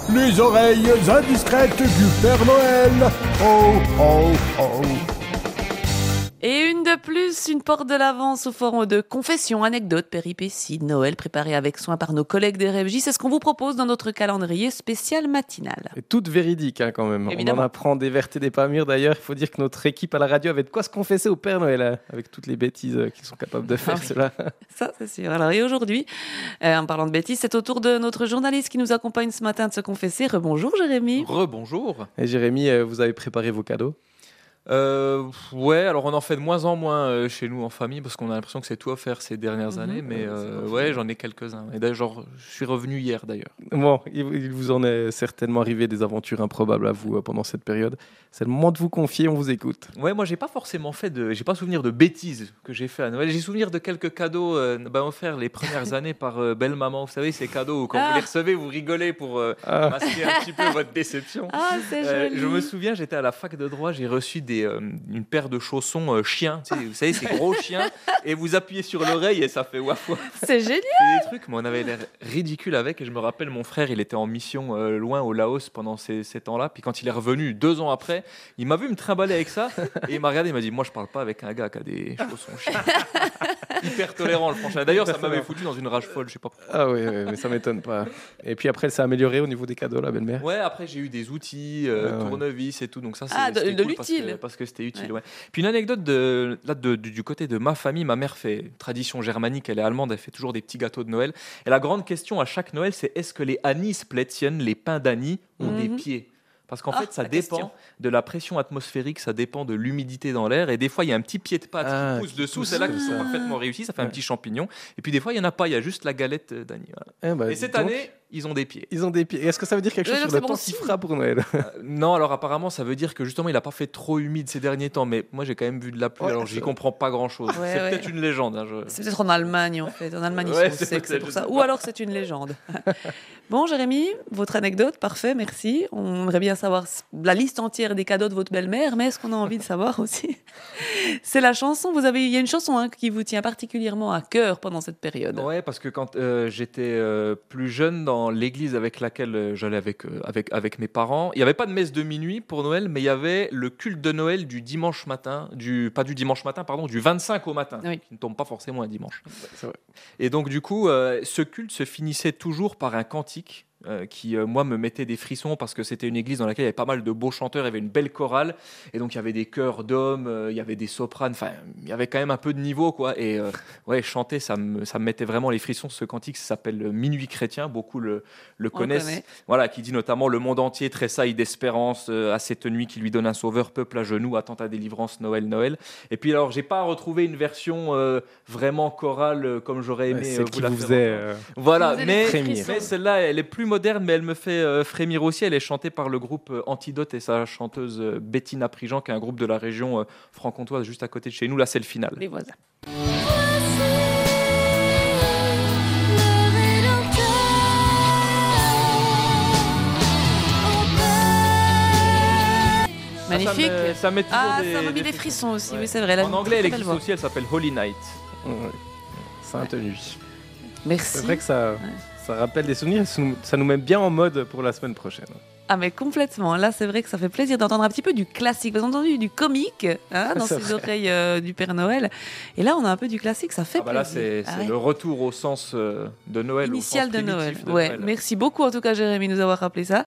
les oreilles indiscrètes du Père Noël. Oh, oh, oh. Et une de plus, une porte de l'avant sous forme de confession, anecdote, péripéties de Noël préparée avec soin par nos collègues des RFJ. C'est ce qu'on vous propose dans notre calendrier spécial matinal. Et toute véridique quand même. Évidemment. On en apprend des vertes et des pas mûres. D'ailleurs, il faut dire que notre équipe à la radio avait de quoi se confesser au Père Noël, avec toutes les bêtises qu'ils sont capables de faire, oui. cela. Ça, c'est sûr. Alors, et aujourd'hui, en parlant de bêtises, c'est au tour de notre journaliste qui nous accompagne ce matin de se confesser. Rebonjour Jérémy. Rebonjour. Et Jérémy, vous avez préparé vos cadeaux? Ouais, alors on en fait de moins en moins chez nous en famille parce qu'on a l'impression que c'est tout offert ces dernières années, mais ouais, j'en ai quelques-uns. Et d'ailleurs, je suis revenu hier d'ailleurs. Bon, il vous en est certainement arrivé des aventures improbables à vous pendant cette période. C'est le moment de vous confier, on vous écoute. Ouais, moi j'ai pas souvenir de bêtises que j'ai fait à Noël. J'ai souvenir de quelques cadeaux offerts les premières années par belle maman. Vous savez, ces cadeaux où quand vous les recevez, vous rigolez pour masquer un petit peu votre déception. Ah, c'est joli. Je me souviens, j'étais à la fac de droit, j'ai reçu une paire de chaussons chiens. Tu sais, vous savez, ces gros chiens, et vous appuyez sur l'oreille et ça fait waf waf. C'est génial. C'est des trucs, mais on avait l'air ridicule avec. Et je me rappelle, mon frère, il était en mission loin au Laos pendant ces temps-là. Puis quand il est revenu 2 ans après, il m'a vu me trimballer avec ça et il m'a regardé, il m'a dit: moi je parle pas avec un gars qui a des chaussons chiens. Hyper tolérant le franchement. D'ailleurs, ça m'avait foutu dans une rage folle, je sais pas pourquoi. Ah oui, mais ça m'étonne pas. Et puis après, elle s'est améliorée au niveau des cadeaux, la belle-mère. Ouais, après j'ai eu des outils, tournevis et tout, donc ça de cool l'utile. parce que c'était utile. Ouais. Puis une anecdote du côté de ma famille, ma mère fait tradition germanique, elle est allemande, elle fait toujours des petits gâteaux de Noël. Et la grande question à chaque Noël, c'est est-ce que les Anis-Plätzchen, les pains d'Anis, ont des pieds? Parce qu'en fait, ça dépend de la pression atmosphérique, ça dépend de l'humidité dans l'air. Et des fois, il y a un petit pied de pâte qui pousse dessous. C'est là qu'ils sont parfaitement réussis. Ça fait un petit champignon. Et puis, des fois, il n'y en a pas. Il y a juste la galette d'Annie. Voilà. Et cette année, ils ont des pieds. Ils ont des pieds. Est-ce que ça veut dire quelque chose sur le temps s'y fera pour Noël? Non, alors apparemment, ça veut dire que justement, il n'a pas fait trop humide ces derniers temps. Mais moi, j'ai quand même vu de la pluie. Alors, j'y comprends pas grand-chose. C'est peut-être une légende. C'est peut-être en Allemagne, en fait. En Allemagne, ils sont secs, c'est pour ça. Ou alors, c'est une légende. Bon, Jérémy, votre anecdote, parfait, merci. On aimerait bien savoir la liste entière des cadeaux de votre belle-mère, mais ce qu'on a envie de savoir aussi, c'est la chanson. Il y a une chanson qui vous tient particulièrement à cœur pendant cette période. Ouais, parce que quand j'étais plus jeune, dans l'église avec laquelle j'allais avec mes parents, il n'y avait pas de messe de minuit pour Noël, mais il y avait le culte de Noël du dimanche matin, du 25 au matin, qui ne tombe pas forcément un dimanche. C'est vrai. Et donc du coup, ce culte se finissait toujours par un cantique qui, moi, me mettait des frissons parce que c'était une église dans laquelle il y avait pas mal de beaux chanteurs, il y avait une belle chorale, et donc il y avait des chœurs d'hommes, il y avait des sopranes, enfin, il y avait quand même un peu de niveau, quoi. Et chanter, ça me mettait vraiment les frissons. Ce cantique, ça s'appelle Minuit chrétien, beaucoup le connaissent. Voilà, qui dit notamment: le monde entier tressaille d'espérance à cette nuit qui lui donne un sauveur, peuple à genoux, attend ta délivrance, Noël, Noël. Et puis alors, j'ai pas retrouvé une version vraiment chorale comme j'aurais aimé vous la faire. Voilà, mais celle-là, elle est plus moderne, mais elle me fait frémir aussi. Elle est chantée par le groupe Antidote et sa chanteuse Bettina Prigent, qui est un groupe de la région franc-comtoise juste à côté de chez nous. Là, c'est le final. Les voisins. Magnifique. Ça met toujours ça m'a mis des frissons aussi. Ouais. Oui, c'est vrai. En anglais, elle existe aussi. Elle s'appelle Holy Night. Sainte nuit. Merci. C'est vrai que ça rappelle des souvenirs. Ça nous met bien en mode pour la semaine prochaine. Ah, mais complètement. Là, c'est vrai que ça fait plaisir d'entendre un petit peu du classique. Vous avez entendu du comique dans ces oreilles du Père Noël. Et là, on a un peu du classique. Ça fait plaisir. Là, c'est le retour au sens de Noël. Initial au sens de Noël. De Noël. Merci beaucoup, en tout cas, Jérémy, de nous avoir rappelé ça.